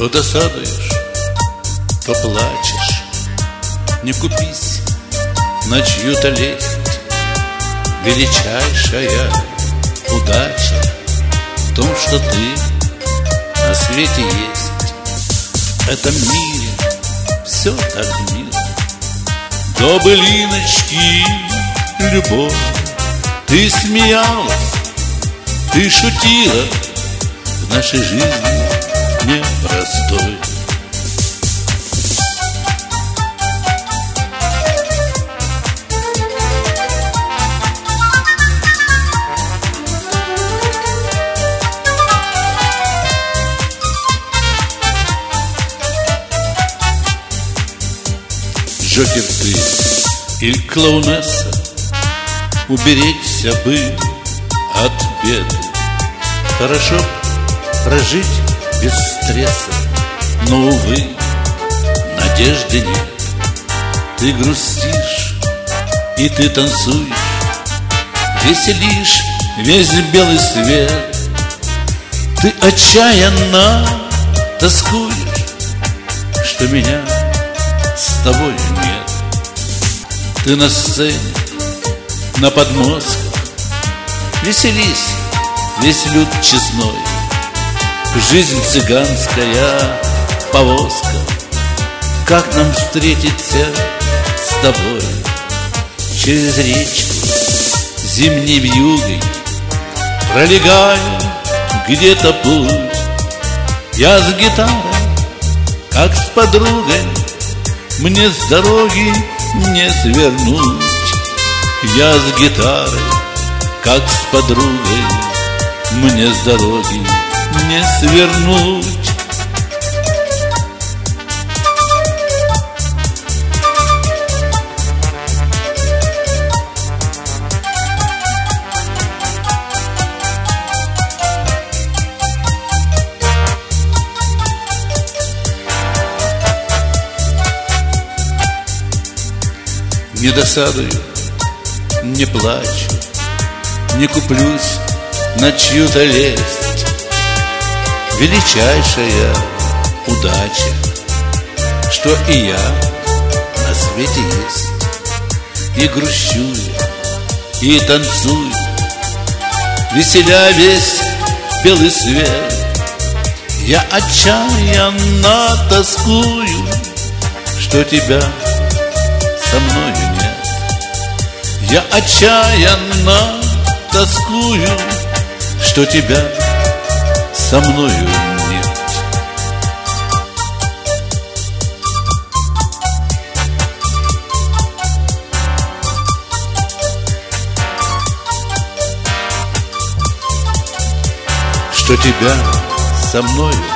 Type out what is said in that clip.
То досадуешь, то плачешь. Не купись на чью-то лесть. Величайшая удача в том, что ты на свете есть. В этом мире все так мило. До былиночки любовь. Ты смеялась, ты шутила в нашей жизни непростой. Джокер ты или клоунесса, уберечься бы от беды. Хорошо прожить без стресса, но, увы, надежды нет. Ты грустишь и ты танцуешь, веселишь весь белый свет. Ты отчаянно тоскуешь, что меня с тобой нет. Ты на сцене, на подмостках, веселись, весь люд честной. Жизнь цыганская повозка, как нам встретиться с тобой? Через речку зимней вьюгой пролегая где-то путь. Я с гитарой, как с подругой, мне с дороги не свернуть. Я с гитарой, как с подругой, мне с дороги не свернуть. Не досадую, не плачу, не куплюсь на чью-то лесть. Величайшая удача, что и я на свете есть. И грущу я, и танцую, веселя весь белый свет. Я отчаянно тоскую, что тебя со мною нет. Я отчаянно тоскую, что тебя со мною нет. Что тебя со мною